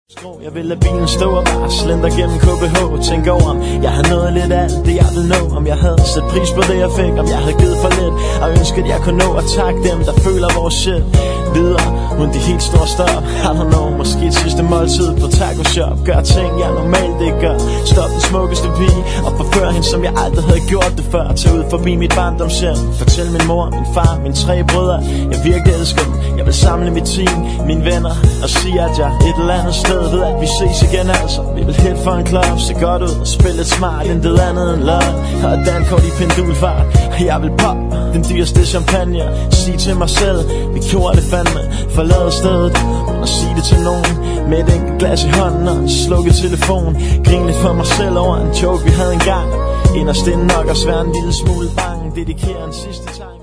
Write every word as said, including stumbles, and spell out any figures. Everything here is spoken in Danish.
Jeg vil lade bilen stå og bare slender gennem K B H. Tænk over om jeg havde nået lidt af alt det jeg ville nå. Om jeg havde sat pris på det jeg fik. Om jeg havde givet for lidt og ønsket jeg kunne nå at takke dem der føler vores shit videre uden de helt store stop. I don't know, måske et sidste måltid på taco shop. Gør ting jeg normalt ikke gør. Stop den smukkeste pige og forfør hende som jeg aldrig havde gjort det før. Tag ud forbi mit barndomshjem. Fortæl min mor, min far, mine tre brødre jeg virkelig elsker dem. Jeg vil samle mit team, mine venner og sige at jeg et eller andet sted ved at vi ses igen altså. Vi vil hit for en club, se godt ud og spille lidt smart. Intet andet end love og dankort i pendulfart. Jeg vil pop den dyreste champagne. Sige til mig selv, vi gjorde det fandme. Forlade stedet uden at sige det til nogen. Med et enkelt glas i hånden og en slukket telefon. Grin lidt for mig selv over en joke vi havde engang. Inderst inden nok og svær en lille smule bange. Dedikerer en sidste tanke.